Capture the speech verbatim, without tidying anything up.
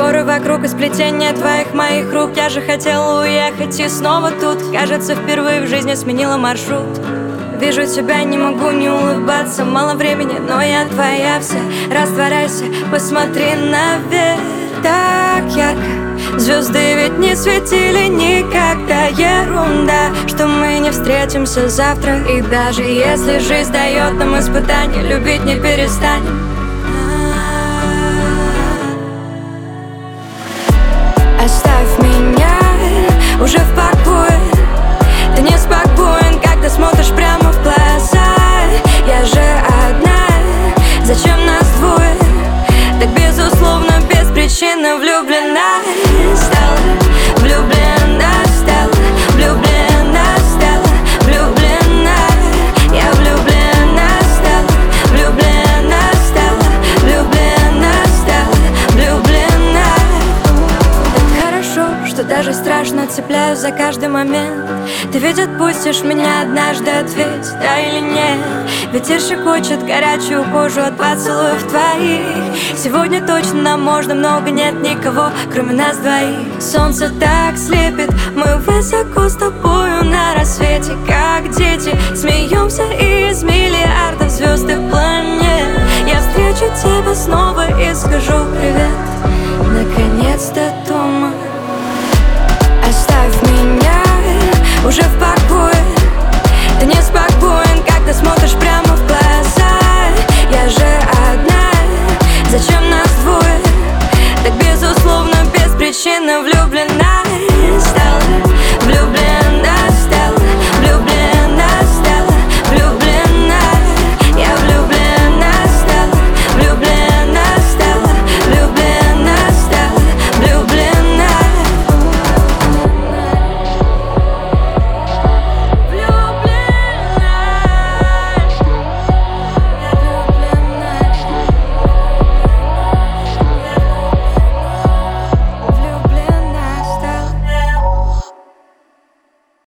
Горы вокруг и сплетение твоих моих рук. Я же хотела уехать и снова тут. Кажется, впервые в жизни сменила маршрут. Вижу тебя, не могу не улыбаться. Мало времени, но я твоя вся. Растворяйся, посмотри наверх. Так ярко звезды ведь не светили никогда. Ерунда, что мы не встретимся завтра. И даже если жизнь дает нам испытания, любить не перестанем. Оставь меня уже в покое. Ты не спокоен, когда смотришь прямо в глаза. Я же одна, зачем нас двое? Так безусловно, без причины влюблена стала, влюблена стала, влюблена стала, влюблена. Я влюблена стала, влюблена стала, влюблена стала, влюблена. Так хорошо, что даже страшно цепляюсь за каждый момент. Ты ведь отпустишь меня однажды, ответь, да или нет. Ветер щекочет горячую кожу от поцелуев твоих. Сегодня точно нам можно, много нет никого, кроме нас двоих. Солнце так слепит, мы высоко с тобою на рассвете. Как дети, смеемся из миллиардов звезд и планет. Я встречу тебя снова и скажу привет. Наконец-то дома. Оставь меня уже в покое. Ты не спокоен, когда смотришь прямо в глаза. Я же одна, зачем нас двое? Так безусловно, без причины влюблена.